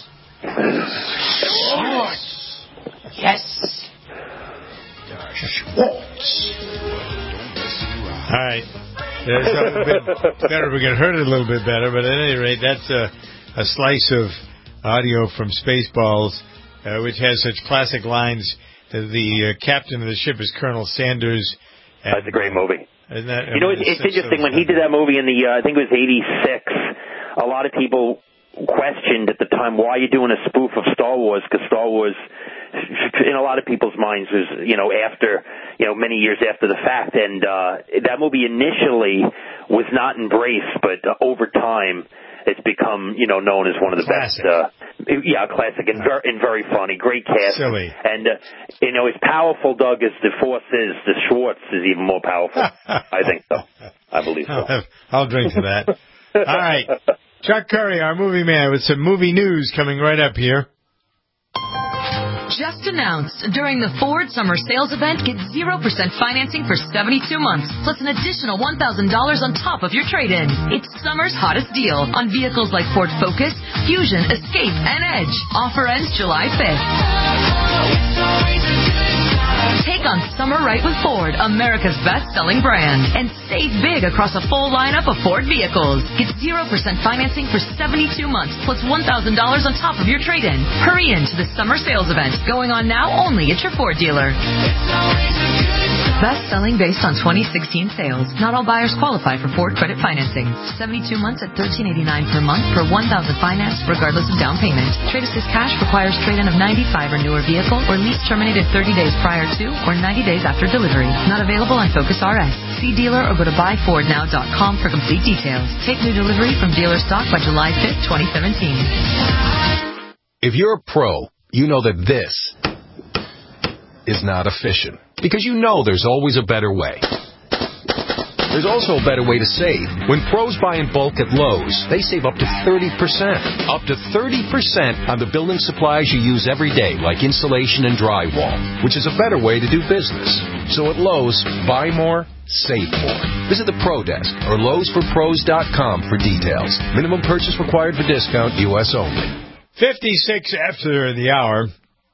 Schwartz. Yes. The Schwartz. All right. That's a bit better. We can hear it a little bit better, but at any rate, that's a, a slice of audio from Spaceballs, uh, which has such classic lines. Uh, the uh, captain of the ship is Colonel Sanders. That's a great movie. Isn't that, you know, it's, it's interesting. When he did that movie in the, uh, I think it was eighty-six, a lot of people questioned at the time, why are you doing a spoof of Star Wars? Because Star Wars, in a lot of people's minds, was, you know, after, you know, many years after the fact. And uh, that movie initially was not embraced, but uh, over time, it's become, you know, known as one of the classic. best. Uh, yeah, classic and very, and very funny. Great cast. Silly. And, uh, you know, as powerful, Doug, as the Force is, the Schwartz is even more powerful. I think so. I believe so. I'll, I'll drink to that. All right. Chuck Curry, our movie man, with some movie news coming right up here. Just announced, during the Ford Summer Sales Event, get zero percent financing for seventy-two months, plus an additional one thousand dollars on top of your trade-in. It's summer's hottest deal on vehicles like Ford Focus, Fusion, Escape, and Edge. Offer ends July fifth. Take Take on summer right with Ford, America's best-selling brand, and save big across a full lineup of Ford vehicles. Get zero percent financing for seventy-two months, plus one thousand dollars on top of your trade-in. Hurry in to the summer sales event, going on now only at your Ford dealer. Best-selling based on twenty sixteen sales. Not all buyers qualify for Ford credit financing. seventy-two months at thirteen eighty-nine per month per one thousand financed, regardless of down payment. Trade assist cash requires trade-in of ninety-five or newer vehicle, or lease terminated thirty days prior to or ninety days after delivery. Not available on Focus R S. See dealer or go to buy ford now dot com for complete details. Take new delivery from dealer stock by July fifth, twenty seventeen. If you're a pro, you know that this is not efficient, because you know there's always a better way. There's also a better way to save. When pros buy in bulk at Lowe's, they save up to thirty percent. Up to thirty percent on the building supplies you use every day, like insulation and drywall, which is a better way to do business. So at Lowe's, buy more, save more. Visit the Pro Desk or Lowe's For Pros dot com for details. Minimum purchase required for discount, U S only. fifty-six after the hour,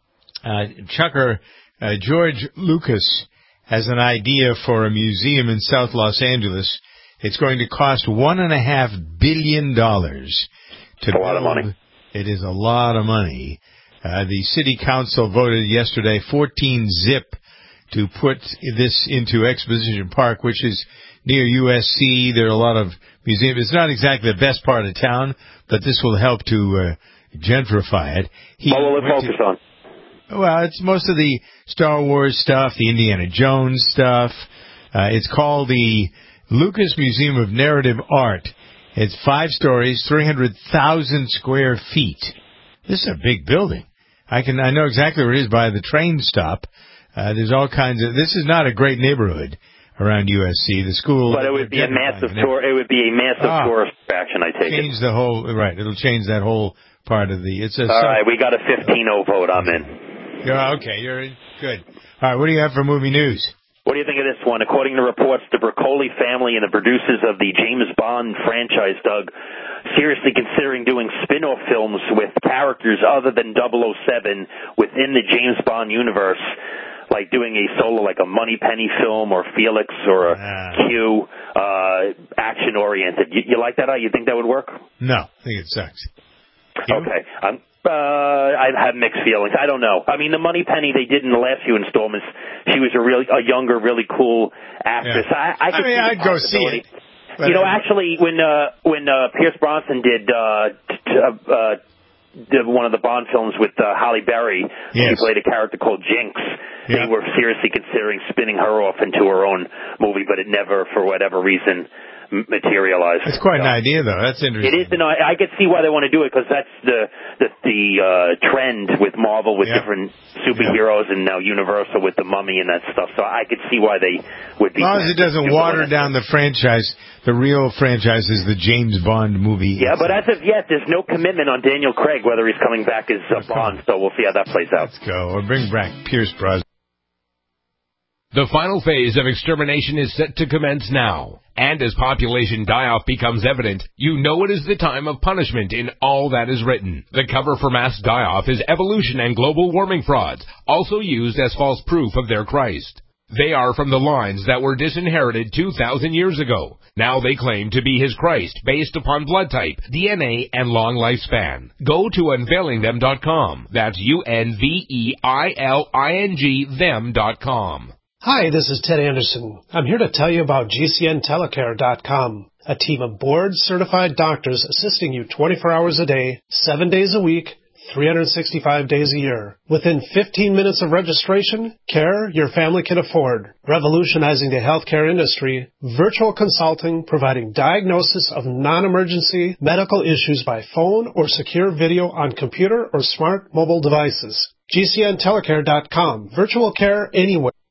uh, Chucker, uh, George Lucas has an idea for a museum in South Los Angeles. It's going to cost one and a half billion dollars to build. A lot of money. It is a lot of money. Uh, the city council voted yesterday fourteen zip to put this into Exposition Park, which is near U S C. There are a lot of museums. It's not exactly the best part of town, but this will help to uh, gentrify it. He what will it focus to, on? Well, it's most of the Star Wars stuff, the Indiana Jones stuff. Uh, it's called the Lucas Museum of Narrative Art. It's five stories, three hundred thousand square feet. This is a big building. I can I know exactly where it is by the train stop. Uh, there's all kinds of. This is not a great neighborhood around U S C. The school, but it would be a massive tour. It would be a massive ah, tourist attraction. I take change it. Change the whole right. It'll change that whole part of the. It's a. All so, right, we got a fifteen oh vote. I'm in. You're okay. You're good. All right. What do you have for movie news? What do you think of this one? According to reports, the Broccoli family and the producers of the James Bond franchise, Doug, seriously considering doing spin-off films with characters other than double oh seven within the James Bond universe, like doing a solo, like a Moneypenny film or Felix or a ah. Q, uh, action-oriented. You, you like that? You think that would work? No, I think it sucks. You? Okay. Um, Uh, I have mixed feelings. I don't know. I mean, the Moneypenny they did in the last few installments, she was a really a younger, really cool actress. Yeah. I, I, could I mean, see I'd go see it. You know, actually, when uh, when uh, Pierce Brosnan did uh, t- uh, did one of the Bond films with uh, Halle Berry, yes. she played a character called Jinx. Yeah. They were seriously considering spinning her off into her own movie, but it never, for whatever reason, materialized. It's quite an idea, though. That's interesting. It is. No, I, I could see why they want to do it, because that's the the, the uh, trend with Marvel, with yeah. different superheroes, yeah. and now Universal with the Mummy and that stuff. So I could see why they would be. As long as it doesn't water down the franchise, the real franchise is the James Bond movie. Yeah, but as of yet, there's no commitment on Daniel Craig whether he's coming back as uh, Bond. So we'll see how that plays out. Let's go. Or bring back Pierce Brosnan. The final phase of extermination is set to commence now. And as population die-off becomes evident, you know it is the time of punishment in all that is written. The cover for mass die-off is evolution and global warming frauds, also used as false proof of their Christ. They are from the lines that were disinherited two thousand years ago. Now they claim to be his Christ based upon blood type, D N A, and long lifespan. Go to unveiling them dot com. That's U N V E I L I N G them dot com. Hi, this is Ted Anderson. I'm here to tell you about G C N telecare dot com, a team of board-certified doctors assisting you twenty-four hours a day, seven days a week, three hundred sixty-five days a year. Within fifteen minutes of registration, care your family can afford. Revolutionizing the healthcare industry, virtual consulting providing diagnosis of non-emergency medical issues by phone or secure video on computer or smart mobile devices. G C N telecare dot com. Virtual care anywhere.